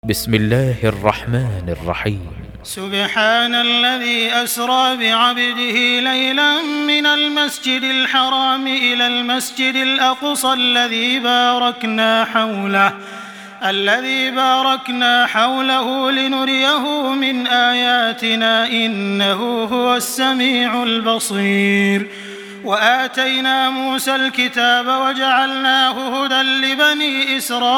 بسم الله الرحمن الرحيم. سبحان الذي أسرى بعبده ليلا من المسجد الحرام إلى المسجد الأقصى الذي باركنا حوله لنريه من آياتنا إنه هو السميع البصير. وآتينا موسى الكتاب وجعلناه هدى لبني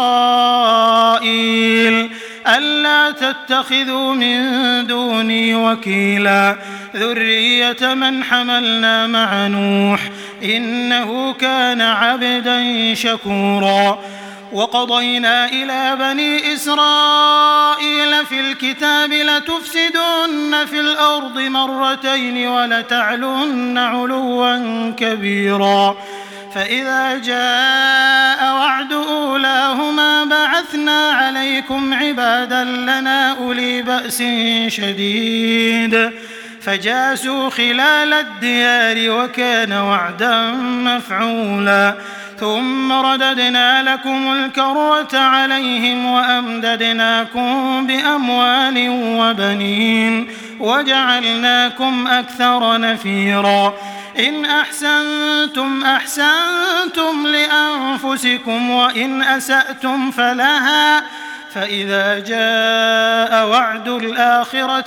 إسرائيل ألا تتخذوا من دوني وكيلا ذرية من حملنا مع نوح إنه كان عبدا شكورا. وقضينا إلى بني إسرائيل في الكتاب لتفسدن في الأرض مرتين ولتعلن علوا كبيرا. فإذا جاء وعد أولاهما بعثنا عليكم عبادا لنا أولي بأس شديد فجاسوا خلال الديار وكان وعدا مفعولا. ثم رددنا لكم الكرة عليهم وأمددناكم بأموال وبنين وجعلناكم أكثر نفيرا. إن أحسنتم أحسنتم لأنفسكم وإن أسأتم فلها. فإذا جاء وعد الآخرة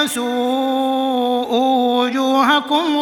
ليسوءوا وجوهكم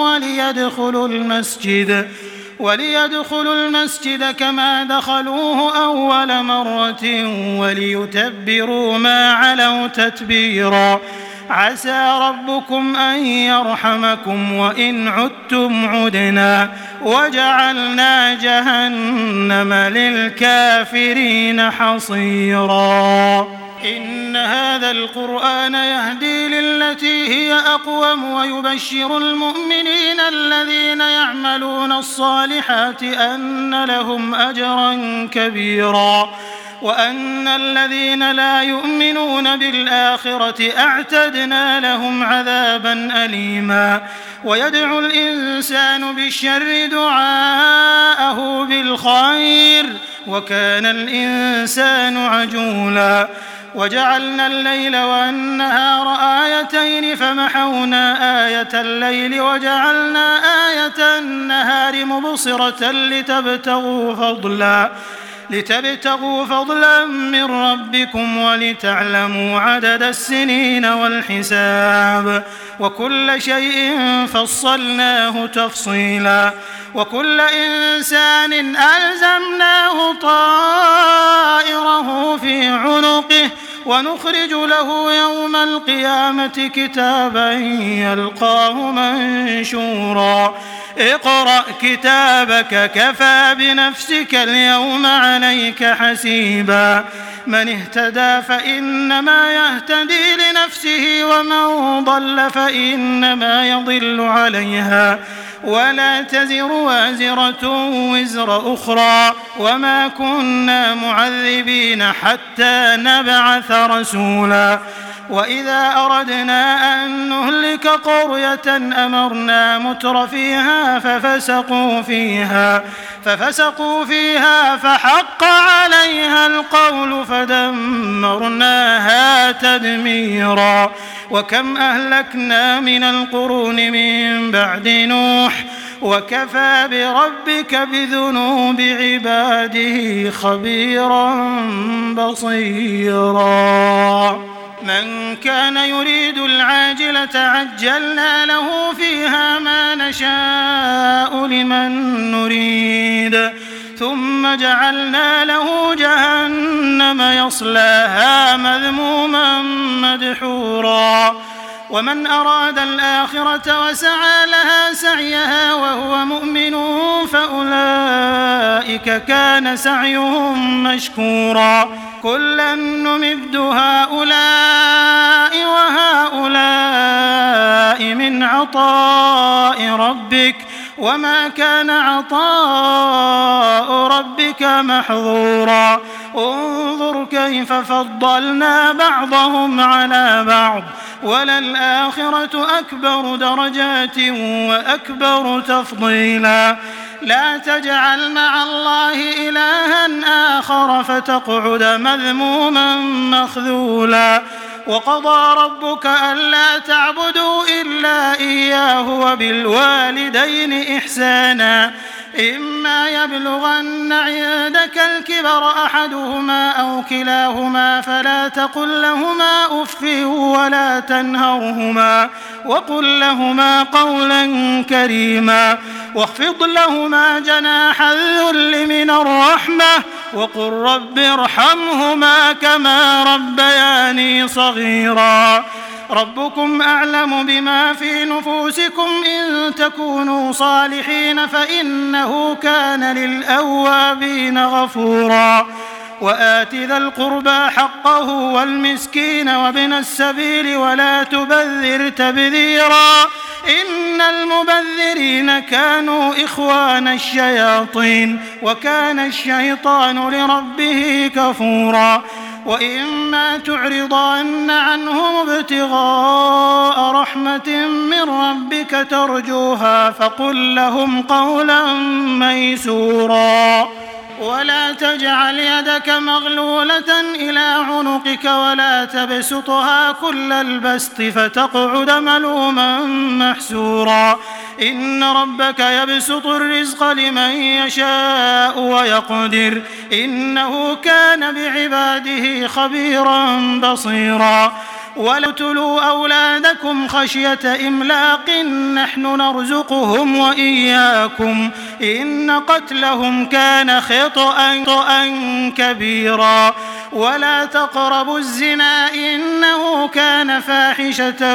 وليدخلوا المسجد كما دخلوه أول مرة وليتبروا ما علوا تتبيرا. عسى ربكم أن يرحمكم وإن عدتم عدنا وجعلنا جهنم للكافرين حصيرا. إن هذا القرآن يهدي للتي هي أقوم ويبشر المؤمنين الذين يعملون الصالحات أن لهم أجرا كبيرا وأن الذين لا يؤمنون بالآخرة أعتدنا لهم عذابا أليما. ويدعو الإنسان بالشر دعاءه بالخير وكان الإنسان عجولا. وجعلنا الليل والنهار آيتين فمحونا آية الليل وجعلنا آية النهار مبصرة لتبتغوا فضلا من ربكم ولتعلموا عدد السنين والحساب وكل شيء فصلناه تفصيلا. وكل إنسان ألزمناه طائره في عنقه ونخرج له يوم القيامة كتابا يلقاه منشورا. اقرأ كتابك كفى بنفسك اليوم عليك حسيبا. من اهتدى فإنما يهتدي لنفسه ومن ضل فإنما يضل عليها ولا تزر وازرة وزر أخرى وما كنا معذبين حتى نبعث رسولا. وإذا أردنا أن نهلك قرية أمرنا متر فيها ففسقوا فيها فحق عليها القول فدمرناها تدميرا. وكم أهلكنا من القرون من بعد نوح وكفى بربك بذنوب عباده خبيرا بصيرا. من كان يريد العاجلة عجلنا له فيها ما نشاء لمن نريد ثم جعلنا له جهنم يصلاها مذموما مدحورا. ومن أراد الآخرة وسعى لها سعيها وهو مؤمن فأولئك كان سعيهم مشكورا. كلا نمد هؤلاء وهؤلاء من عطاء ربك وما كان عطاء ربك محظورا. انظر كيف فضلنا بعضهم على بعض وللآخرة أكبر درجات وأكبر تفضيلا. لا تجعل مع الله إلها آخر فتقعد مذموما مخذولا وقضى ربك ألا تعبدوا إلا إياه وبالوالدين إحسانا إما يبلغن عندك الكبر أحدهما أو كلاهما فلا تقل لهما أف ولا تنهرهما وقل لهما قولا كريما واخفض لهما جناح الذل من الرحمة وقل رب ارحمهما كما ربياني صغيرا ربكم أعلم بما في نفوسكم إن تكونوا صالحين فإنه كان للأوابين غفورا وآت ذا القربى حقه والمسكين وابن السبيل ولا تبذر تبذيرا إن المبذرين كانوا إخوان الشياطين وكان الشيطان لربه كفورا وإما تعرضن عنهم ابتغاء رحمة من ربك ترجوها فقل لهم قولا ميسورا ولا تجعل يدك مغلولة إلى عنقك ولا تبسطها كل البسط فتقعد ملوما محسورا إن ربك يبسط الرزق لمن يشاء ويقدر إنه كان بعباده خبيرا بصيرا ولا تقتلوا أولادكم خشية إملاق نحن نرزقهم وإياكم إن قتلهم كان خطأ كبيرا ولا تقربوا الزنا إنه كان فاحشة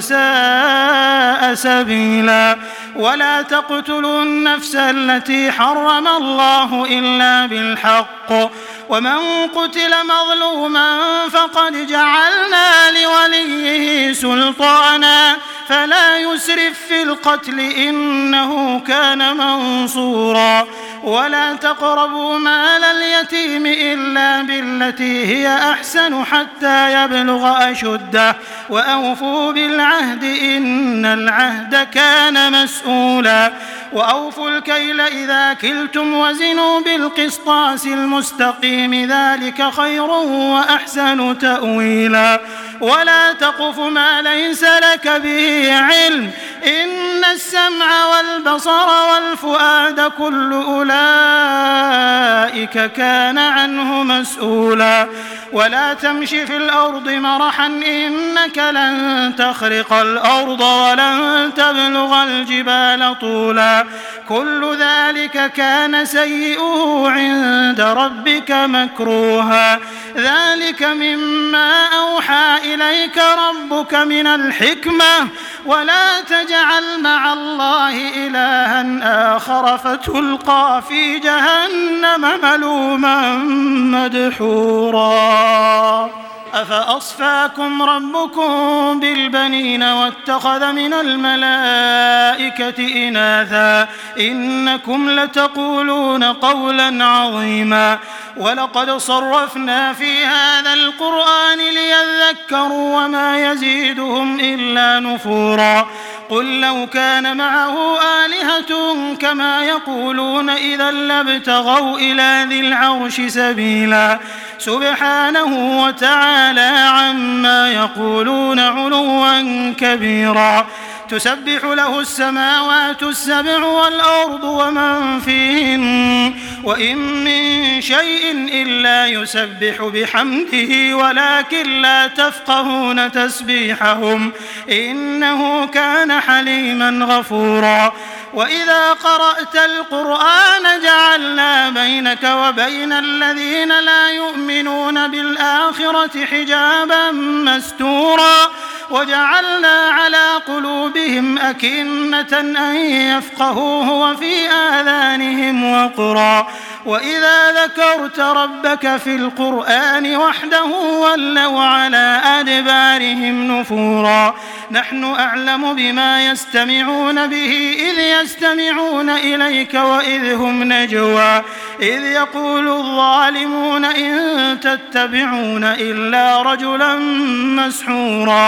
وساء سبيلا ولا تقتلوا النفس التي حرم الله إلا بالحق ومن قتل مظلوما فقد جعلنا لوليه سلطانا فلا يسرف في القتل إنه كان منصورا ولا تقربوا مال اليتيم إلا بالتي هي أحسن حتى يبلغ أشده وأوفوا بالعهد إن العهد كان مسؤولا وأوفوا الكيل إذا كلتم وزنوا بالقسطاس المستقيم ذلك خير وأحسن تأويلا ولا تقف ما ليس لك به علم إن السمع والبصر والفؤاد كل أولئك كان عنه مسؤولا ولا تمش في الأرض مرحا إنك لن تخرق الأرض ولن تبلغ الجبال طولا كل ذلك كان سيئه عند ربك مكروها ذلك مما أوحى إليك ربك من الحكمة ولا تجعل مع الله إلها آخر فتلقى في جهنم ملوما مدحورا أفأصفاكم ربكم بالبنين واتخذ من الملائكة إناثا إنكم لتقولون قولا عظيما ولقد صرفنا في هذا القرآن ليذكروا وما يزيدهم إلا نفورا قل لو كان معه آلهة كما يقولون إذا لابتغوا إلى ذي العرش سبيلا سبحانه وتعالى عما يقولون علوا كبيرا تسبح له السماوات السبع والأرض ومن فيهن وإن من شيء إلا يسبح بحمده ولكن لا تفقهون تسبيحهم إنه كان حليما غفورا وإذا قرأت القرآن جعلنا بينك وبين الذين لا يؤمنون بالآخرة حجابا مستورا وجعلنا على قلوبهم أكنة أن يفقهوه وفي آذانهم وقرا وإذا ذكرت ربك في القرآن وحده ولوا على أدبارهم نفورا نحن أعلم بما يستمعون به إذ يستمعون إليك وإذ هم نجوى إذ يقول الظالمون إن تتبعون إلا رجلا مسحورا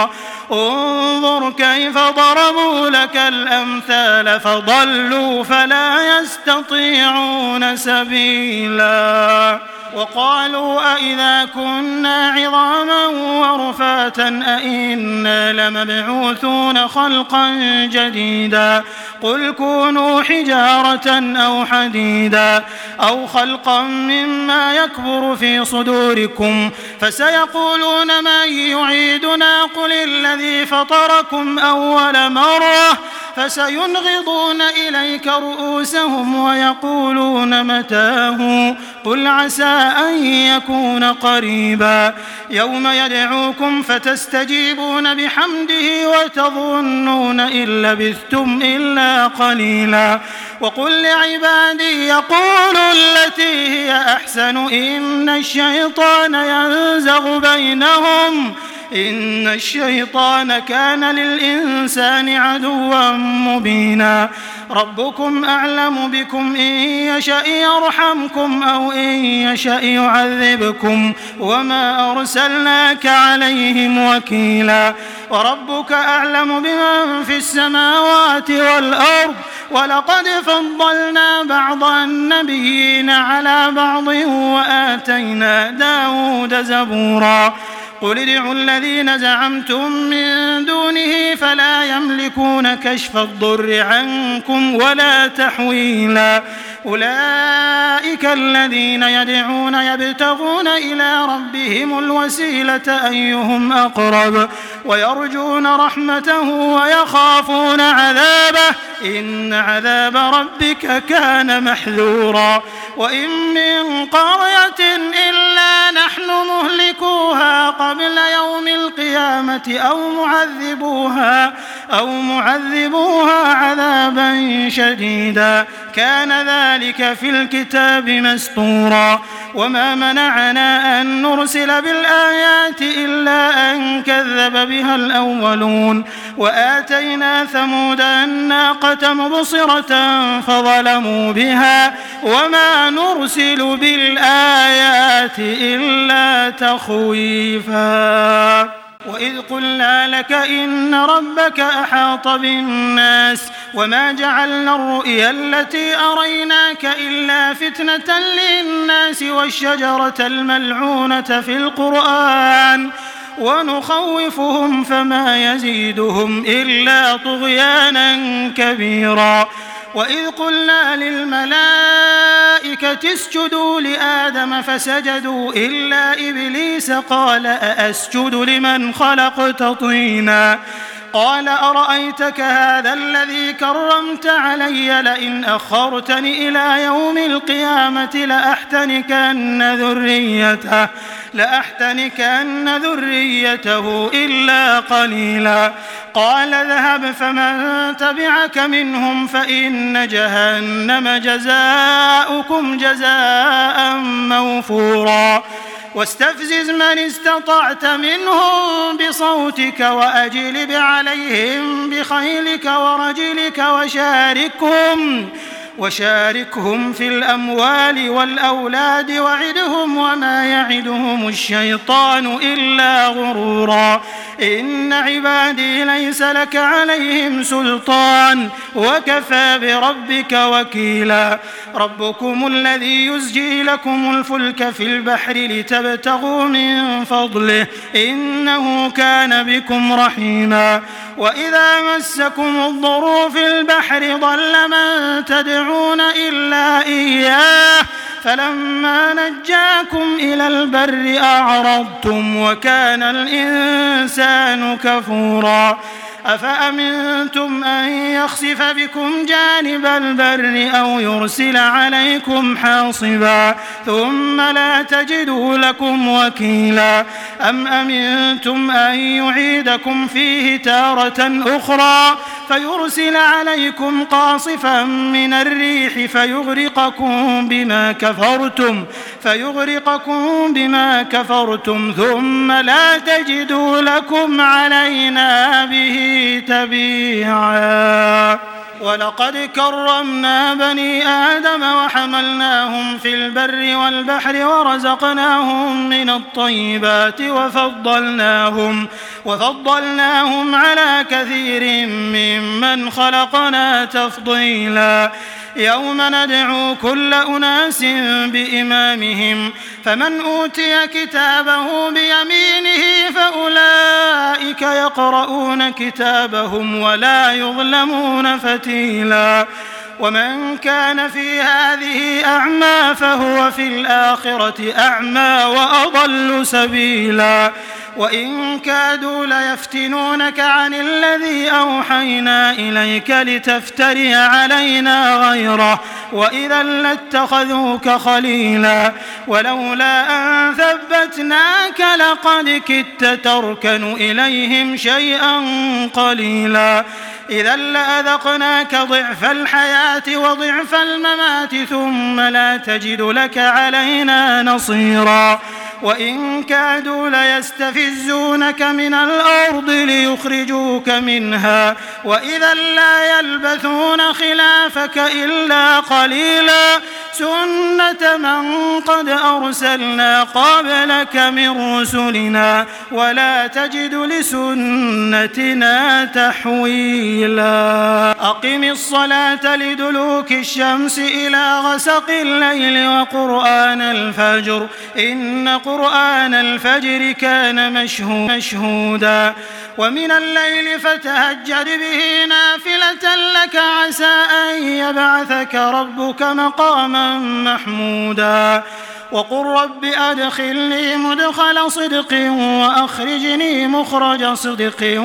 انظر كيف ضربوا لك الأمثال فضلوا فلا يستطيعون سبيلا وقالوا أئذا كنا عظاما ورفاتا أئنا لمبعوثون خلقا جديدا قل كونوا حجارة أو حديدا أو خلقا مما يكبر في صدوركم فسيقولون من يعيدنا قل الذي فطركم أول مرة فسينغضون إليك رؤوسهم ويقولون متاه قل عسى أن يكون قريبا يوم يدعوكم فتستجيبون بحمده وتظنون إن لبثتم إلا قليلا وقل لعبادي يقولوا التي هي أحسن إن الشيطان ينزغ بينهم إن الشيطان كان للإنسان عدوا مبينا ربكم أعلم بكم إن يشأ يرحمكم أو إن يشأ يعذبكم وما أرسلناك عليهم وكيلا وربك أعلم بمن في السماوات والأرض ولقد فضلنا بعض النبيين على بعض وآتينا داود زبورا قل ادعوا الذين زعمتم من دونه فلا يملكون كشف الضر عنكم ولا تحويلا أولئك الذين يدعون يبتغون إلى ربهم الوسيلة أيهم أقرب ويرجون رحمته ويخافون عذابه إن عذاب ربك كان محذورا وإن من قرية إلا نحن مهلكوها قبل يوم القيامة أو معذبوها عذابا شديدا كان ذلك في الكتاب مسطورا وما منعنا أن نرسل بالآيات إلا أن كذب بها الأولون وآتينا ثمود الناقة مبصرة فظلموا بها وما نرسل بالآيات إلا تخويفا وإذ قلنا لك إن ربك أحاط بالناس وما جعلنا الرؤيا التي أريناك إلا فتنة للناس والشجرة الملعونة في القرآن ونخوفهم فما يزيدهم إلا طغيانا كبيرا وإذ قلنا للملائكة اسجدوا لآدم فسجدوا إلا إبليس قال أأسجد لمن خلقت طينا قال أرأيتك هذا الذي كرمت علي لئن أخرتني إلى يوم القيامة لأحتنكن ذريته إلا قليلا قال ذهب فمن تبعك منهم فإن جهنم جزاؤكم جزاء موفورا واستفزز من استطعت منهم بصوتك وأجلب عليهم بخيلك ورجلك وشاركهم في الأموال والأولاد وعدهم وما يعدهم الشيطان إلا غرورا إن عبادي ليس لك عليهم سلطان وكفى بربك وكيلا ربكم الذي يزجي لكم الفلك في البحر لتبتغوا من فضله إنه كان بكم رحيما وإذا مسكم الضر في البحر ضل من تدعون إلا إياه فلما نجاكم إلى البر أعرضتم وكان الإنسان كفورا أفأمنتم أن يخسف بكم جانب البر أو يرسل عليكم حاصبا ثم لا تجدوا لكم وكيلا أم أمنتم أن يعيدكم فيه تارة أخرى فيرسل عليكم قاصفا من الريح فيغرقكم بما كفرتم ثم لا تجدوا لكم علينا به تبيعا ولقد كرمنا بني آدم وحملناهم في البر والبحر ورزقناهم من الطيبات وفضلناهم على كثير ممن خلقنا تفضيلا يوم ندعو كل أناس بإمامهم فمن أوتي كتابه بيمينه فأولئك يقرؤون كتابهم ولا يظلمون فتيلا ومن كان في هذه أعمى فهو في الآخرة أعمى وأضل سبيلا وإن كادوا ليفتنونك عن الذي أوحينا إليك لتفتري علينا غيره وإذا لاتخذوك خليلا ولولا أن ثبتناك لقد كدت تركن إليهم شيئا قليلا إذا لأذقناك ضعف الحياة وضعف الممات ثم لا تجد لك علينا نصيرا وإن كادوا ليستفزونك من الأرض ليخرجوك منها وإذا لا يلبثون خلافك إلا قليلا سنة من قد أرسلنا قبلك من رسلنا ولا تجد لسنتنا تحويلا أقم الصلاة لدلوك الشمس إلى غسق الليل وقرآن الفجر إن قرآن الفجر كان مشهودا ومن الليل فتهجد به نافلة لك عسى أن يبعثك ربك مقاما محمودا وقل رب أدخلني مدخل صدق وأخرجني مخرج صدق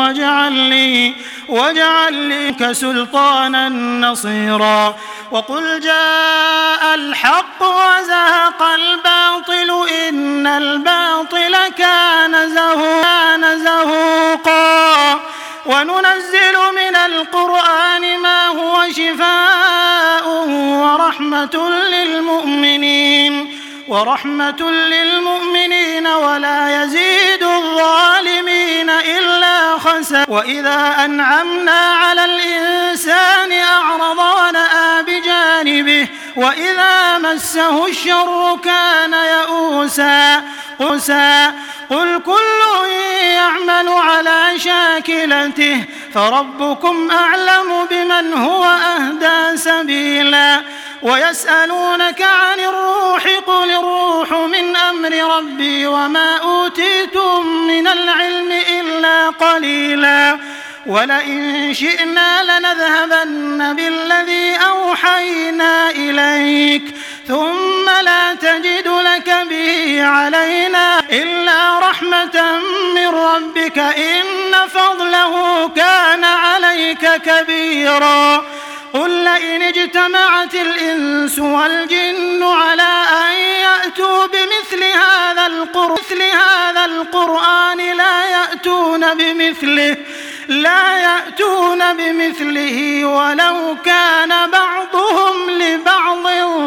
واجعل لي كسلطانا نصيرا وقل جاء الحق وزهق الباطل إن الباطل كان زهوقا وننزل من القرآن ما هو شفاء ورحمة للمؤمنين ولا يزيد الظالمين إلا خسارا وإذا أنعمنا على الإنسان أعرض ونأى بجانبه وإذا مسه الشر كان يئوسا قل كل يعمل على شاكلته فربكم أعلم بمن هو أهدى سبيلا ويسألونك عن الروح قل الروح من أمر ربي وما أوتيتم من العلم إلا قليلا ولئن شئنا لنذهبن بالذي أوحينا إليك ثم لا تجد لك به علينا إلا رحمة من ربك إن فضله كان عليك كبيرا قل لئن اجتمعت الإنس والجن على أن يأتوا بمثل هذا القرآن لا يأتون بمثله ولو كان بعضهم لبعض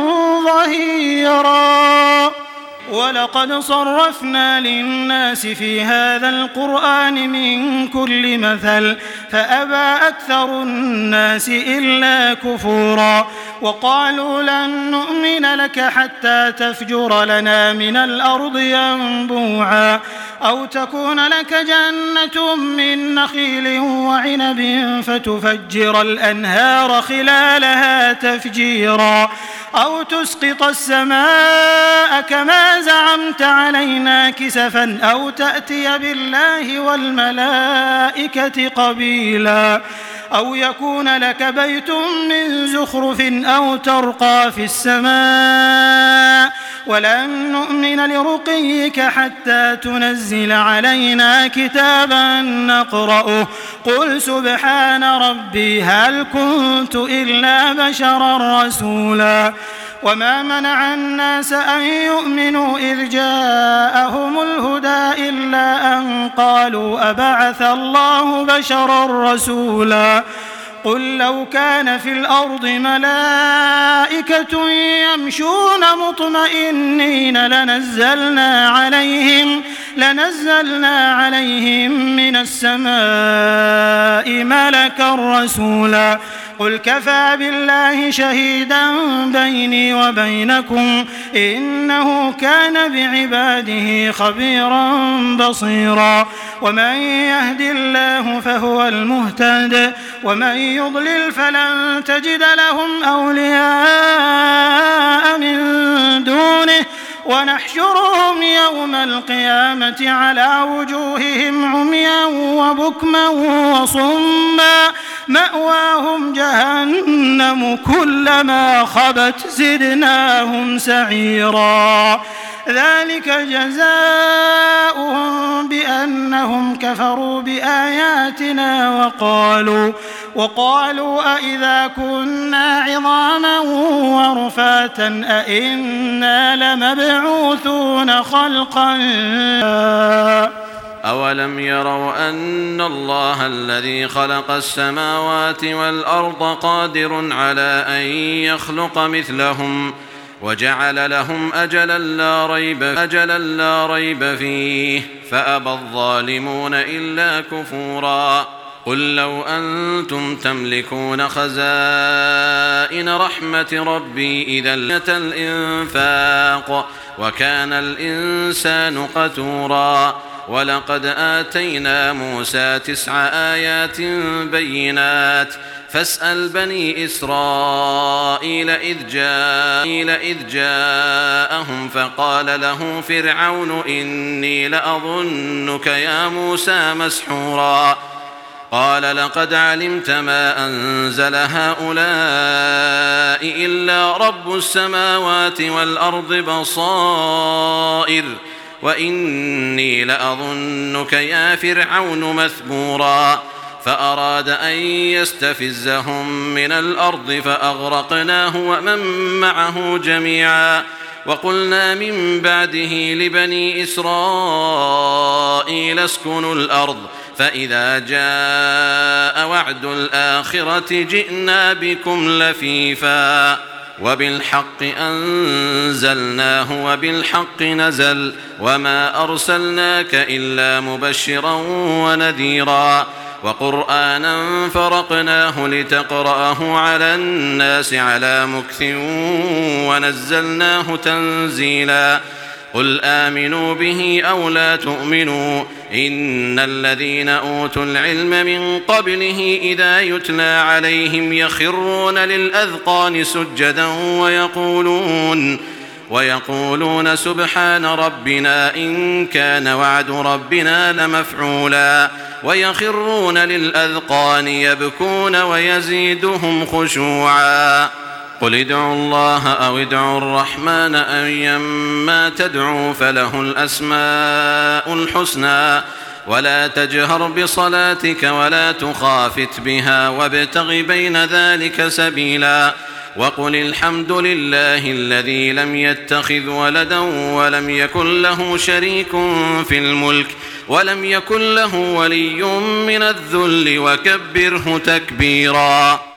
ظهيرا ولقد صرفنا للناس في هذا القرآن من كل مثل فأبى أكثر الناس إلا كفورا وقالوا لن نؤمن لك حتى تفجر لنا من الأرض ينبوعا أو تكون لك جنة من نخيل وعنب فتفجر الأنهار خلالها تفجيرا أو تسقط السماء كما زعمت علينا كسفا أو تأتي بالله والملائكة قبيلا أو يكون لك بيت من زخرف أو ترقى في السماء ولن نؤمن لرقيك حتى تنزل علينا كتابا نقرأه قل سبحان ربي هل كنت إلا بشرا رسولا وما منع الناس أن يؤمنوا إذ جاءهم الهدى إلا أن قالوا أبعث الله بشرا رسولا قل لو كان في الأرض ملائكة يمشون مطمئنين لنزلنا عليهم من السماء ملكا رسولا قل كفى بالله شهيدا بيني وبينكم إنه كان بعباده خبيرا بصيرا ومن يهد الله فهو المهتد ومن يضلل فلن تجد لهم أولياء من دونه ونحشرهم يوم القيامة على وجوههم عميا وبكما وصما مأواهم جهنم كلما خبت زدناهم سعيرا ذلك جزاؤهم بأنهم كفروا بآياتنا وقالوا أئذا كنا عظاما ورفاتا أئنا لمبعوثون خلقا أولم يروا أن الله الذي خلق السماوات والأرض قادر على أن يخلق مثلهم وجعل لهم أجلا لا ريب فيه فأبى الظالمون إلا كفورا قل لو أنتم تملكون خزائن رحمة ربي إذا لأتى الإنفاق وكان الإنسان قتورا ولقد آتينا موسى 9 آيات بينات فاسأل بني إسرائيل إذ جاءهم فقال له فرعون إني لأظنك يا موسى مسحورا قال لقد علمت ما أنزل هؤلاء إلا رب السماوات والأرض بصائر وإني لأظنك يا فرعون مثبورا فأراد أن يستفزهم من الأرض فأغرقناه ومن معه جميعا وقلنا من بعده لبني إسرائيل اسكنوا الأرض فإذا جاء وعد الآخرة جئنا بكم لفيفا وبالحق أنزلناه وبالحق نزل وما أرسلناك إلا مبشرا ونذيرا وقرآنا فرقناه لتقرأه على الناس على مكث ونزلناه تنزيلا قل آمنوا به أو لا تؤمنوا إن الذين أوتوا العلم من قبله إذا يتلى عليهم يخرون للأذقان سجدا ويقولون سبحان ربنا إن كان وعد ربنا لمفعولا ويخرون للأذقان يبكون ويزيدهم خشوعا قل ادعوا الله أو ادعوا الرحمن أيما تدعوا فله الأسماء الحسنى ولا تجهر بصلاتك ولا تخافت بها وابتغ بين ذلك سبيلا وقل الحمد لله الذي لم يتخذ ولدا ولم يكن له شريك في الملك ولم يكن له ولي من الذل وكبره تكبيرا.